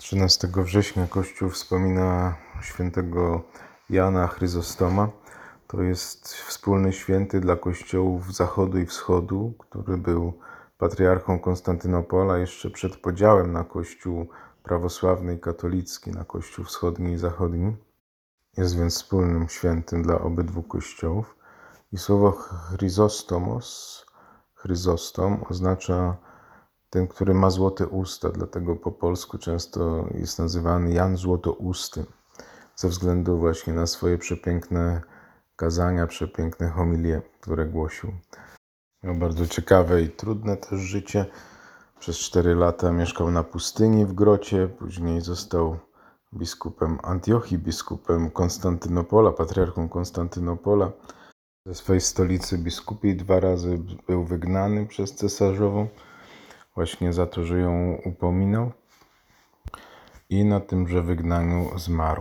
13 września Kościół wspomina świętego Jana Chryzostoma. To jest wspólny święty dla kościołów zachodu i wschodu, który był patriarchą Konstantynopola jeszcze przed podziałem na kościół prawosławny i katolicki, na kościół wschodni i zachodni. Jest więc wspólnym świętym dla obydwu kościołów. I słowo Chryzostom oznacza ten, który ma złote usta, dlatego po polsku często jest nazywany Jan Złotousty, ze względu właśnie na swoje przepiękne kazania, przepiękne homilie, które głosił. Miał bardzo ciekawe i trudne też życie. Przez 4 lata mieszkał na pustyni w grocie, później został biskupem Antiochii, biskupem Konstantynopola, patriarchą Konstantynopola. Ze swojej stolicy biskupiej 2 razy był wygnany przez cesarzową, właśnie za to, że ją upominał, i na tymże wygnaniu zmarł.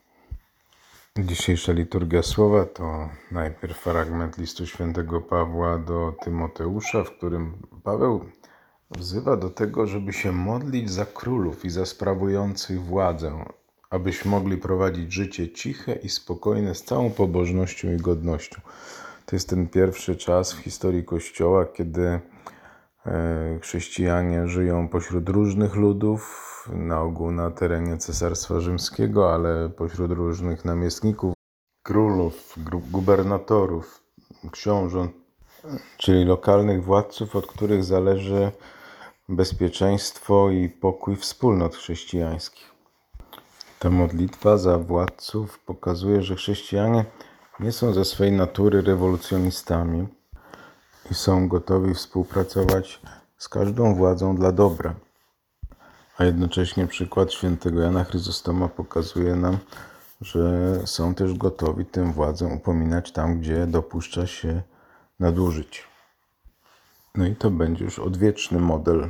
Dzisiejsza liturgia słowa to najpierw fragment listu świętego Pawła do Tymoteusza, w którym Paweł wzywa do tego, żeby się modlić za królów i za sprawujących władzę, abyśmy mogli prowadzić życie ciche i spokojne z całą pobożnością i godnością. To jest ten pierwszy czas w historii Kościoła, kiedy chrześcijanie żyją pośród różnych ludów, na ogół na terenie Cesarstwa Rzymskiego, ale pośród różnych namiestników, królów, gubernatorów, książąt, czyli lokalnych władców, od których zależy bezpieczeństwo i pokój wspólnot chrześcijańskich. Ta modlitwa za władców pokazuje, że chrześcijanie nie są ze swej natury rewolucjonistami i są gotowi współpracować z każdą władzą dla dobra. A jednocześnie przykład świętego Jana Chryzostoma pokazuje nam, że są też gotowi tę władzę upominać tam, gdzie dopuszcza się nadużyć. No i to będzie już odwieczny model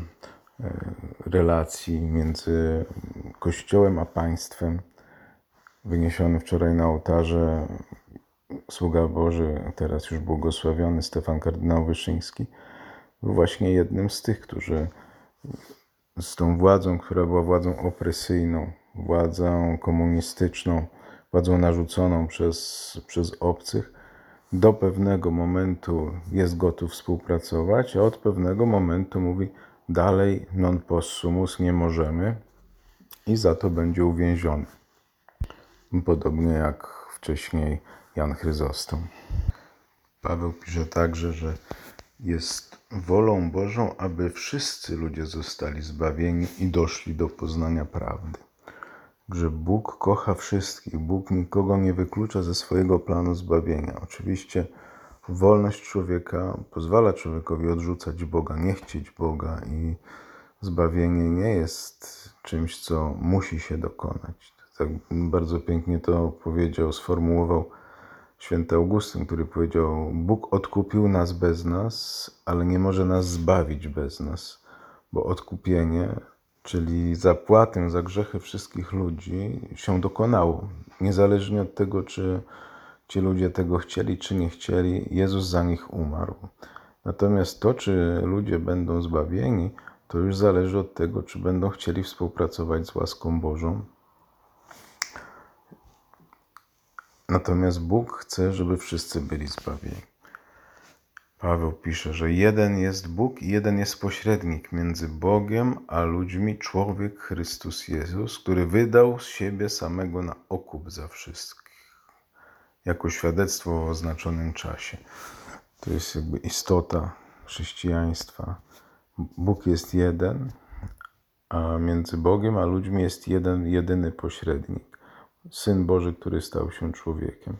relacji między Kościołem a państwem, wyniesiony wczoraj na ołtarze sługa Boży, teraz już błogosławiony Stefan kardynał Wyszyński, był właśnie jednym z tych, którzy z tą władzą, która była władzą opresyjną, władzą komunistyczną, władzą narzuconą przez obcych, do pewnego momentu jest gotów współpracować, a od pewnego momentu mówi: dalej non possumus, nie możemy, i za to będzie uwięziony. Podobnie jak wcześniej Jan Chryzostom. Paweł pisze także, że jest wolą Bożą, aby wszyscy ludzie zostali zbawieni i doszli do poznania prawdy. Że Bóg kocha wszystkich, Bóg nikogo nie wyklucza ze swojego planu zbawienia. Oczywiście wolność człowieka pozwala człowiekowi odrzucać Boga, nie chcieć Boga, i zbawienie nie jest czymś, co musi się dokonać. Tak bardzo pięknie to powiedział, sformułował święty Augustyn, który powiedział: Bóg odkupił nas bez nas, ale nie może nas zbawić bez nas, bo odkupienie, czyli zapłatę za grzechy wszystkich ludzi, się dokonało. Niezależnie od tego, czy ci ludzie tego chcieli, czy nie chcieli, Jezus za nich umarł. Natomiast to, czy ludzie będą zbawieni, to już zależy od tego, czy będą chcieli współpracować z łaską Bożą. Natomiast Bóg chce, żeby wszyscy byli zbawieni. Paweł pisze, że jeden jest Bóg i jeden jest pośrednik między Bogiem a ludźmi, człowiek Chrystus Jezus, który wydał z siebie samego na okup za wszystkich, jako świadectwo w oznaczonym czasie. To jest jakby istota chrześcijaństwa. Bóg jest jeden, a między Bogiem a ludźmi jest jeden, jedyny pośrednik. Syn Boży, który stał się człowiekiem.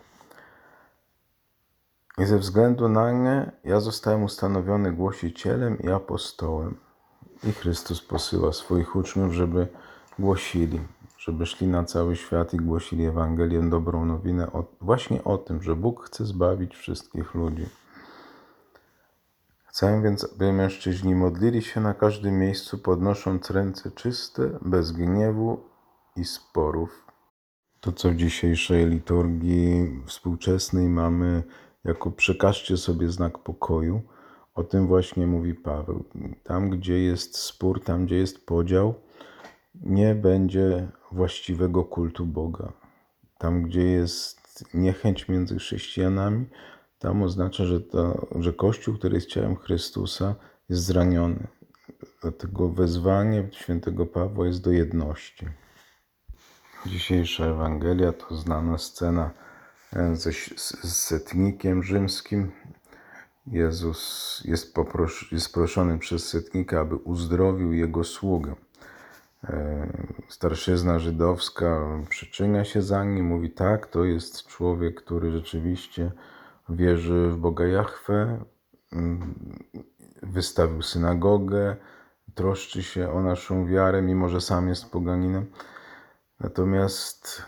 I ze względu na nie ja zostałem ustanowiony głosicielem i apostołem. I Chrystus posyła swoich uczniów, żeby głosili, żeby szli na cały świat i głosili Ewangelię, dobrą nowinę właśnie o tym, że Bóg chce zbawić wszystkich ludzi. Chcę więc, aby mężczyźni modlili się na każdym miejscu, podnosząc ręce czyste, bez gniewu i sporów. To, co w dzisiejszej liturgii współczesnej mamy jako przekażcie sobie znak pokoju, o tym właśnie mówi Paweł. Tam, gdzie jest spór, tam, gdzie jest podział, nie będzie właściwego kultu Boga. Tam, gdzie jest niechęć między chrześcijanami, tam oznacza, że Kościół, który jest ciałem Chrystusa, jest zraniony. Dlatego wezwanie świętego Pawła jest do jedności. Dzisiejsza Ewangelia to znana scena z setnikiem rzymskim. Jezus jest proszony przez setnika, aby uzdrowił jego sługę. Starszyzna żydowska przyczynia się za nim, mówi tak, to jest człowiek, który rzeczywiście wierzy w Boga Jahwe, wystawił synagogę, troszczy się o naszą wiarę, mimo że sam jest poganinem. Natomiast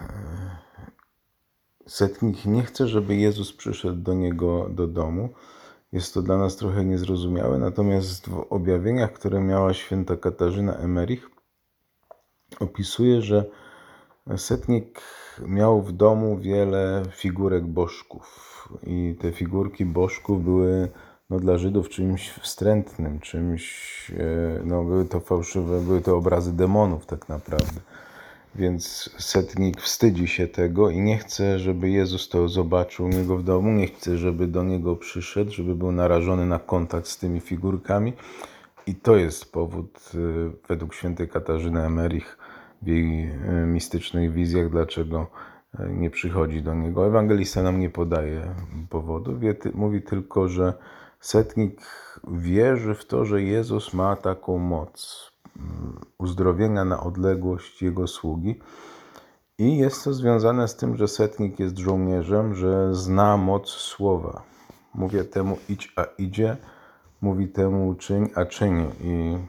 setnik nie chce, żeby Jezus przyszedł do niego do domu. Jest to dla nas trochę niezrozumiałe, natomiast w objawieniach, które miała święta Katarzyna Emerich, opisuje, że setnik miał w domu wiele figurek bożków i te figurki bożków były dla Żydów czymś wstrętnym, były to fałszywe, były to obrazy demonów tak naprawdę. Więc setnik wstydzi się tego i nie chce, żeby Jezus to zobaczył u niego w domu, nie chce, żeby do niego przyszedł, żeby był narażony na kontakt z tymi figurkami. I to jest powód, według świętej Katarzyny Emerich, w jej mistycznych wizjach, dlaczego nie przychodzi do niego. Ewangelista nam nie podaje powodu, mówi tylko, że setnik wierzy w to, że Jezus ma taką moc uzdrowienia na odległość jego sługi. I jest to związane z tym, że setnik jest żołnierzem, że zna moc słowa. Mówię temu idź, a idzie, mówi temu czyń, a czyni. I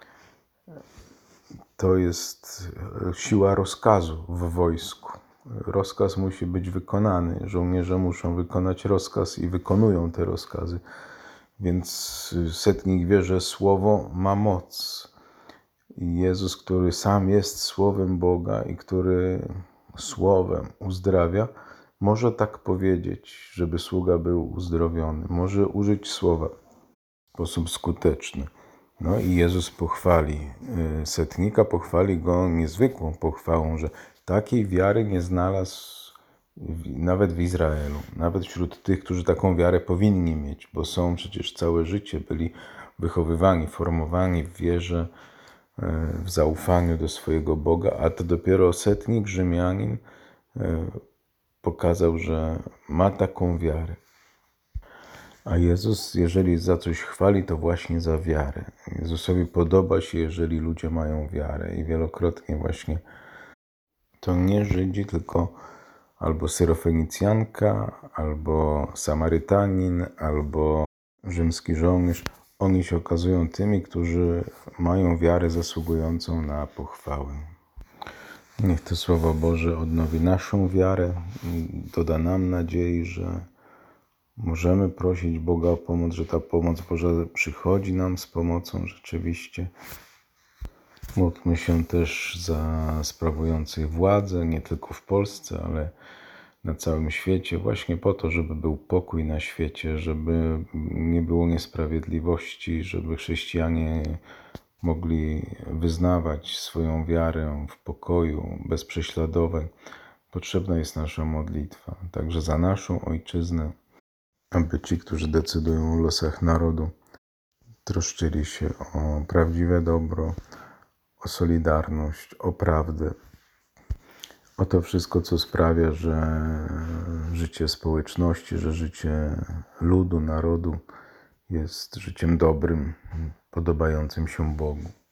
to jest siła rozkazu w wojsku. Rozkaz musi być wykonany. Żołnierze muszą wykonać rozkaz i wykonują te rozkazy. Więc setnik wie, że słowo ma moc. I Jezus, który sam jest Słowem Boga i który Słowem uzdrawia, może tak powiedzieć, żeby sługa był uzdrowiony. Może użyć słowa w sposób skuteczny. No i Jezus pochwali setnika, pochwali go niezwykłą pochwałą, że takiej wiary nie znalazł nawet w Izraelu, nawet wśród tych, którzy taką wiarę powinni mieć, bo są przecież całe życie, byli wychowywani, formowani w wierze, w zaufaniu do swojego Boga, a to dopiero setnik, Rzymianin, pokazał, że ma taką wiarę. A Jezus, jeżeli za coś chwali, to właśnie za wiarę. Jezusowi podoba się, jeżeli ludzie mają wiarę i wielokrotnie właśnie to nie Żydzi, tylko albo Syrofenicjanka, albo Samarytanin, albo rzymski żołnierz. Oni się okazują tymi, którzy mają wiarę zasługującą na pochwałę. Niech to Słowo Boże odnowi naszą wiarę, doda nam nadziei, że możemy prosić Boga o pomoc, że ta pomoc Boża przychodzi nam z pomocą rzeczywiście. Módlmy się też za sprawujących władzę, nie tylko w Polsce, ale na całym świecie, właśnie po to, żeby był pokój na świecie, żeby nie było niesprawiedliwości, żeby chrześcijanie mogli wyznawać swoją wiarę w pokoju, bez prześladowań. Potrzebna jest nasza modlitwa, także za naszą ojczyznę, aby ci, którzy decydują o losach narodu, troszczyli się o prawdziwe dobro, o solidarność, o prawdę, o to wszystko, co sprawia, że życie społeczności, że życie ludu, narodu jest życiem dobrym, podobającym się Bogu.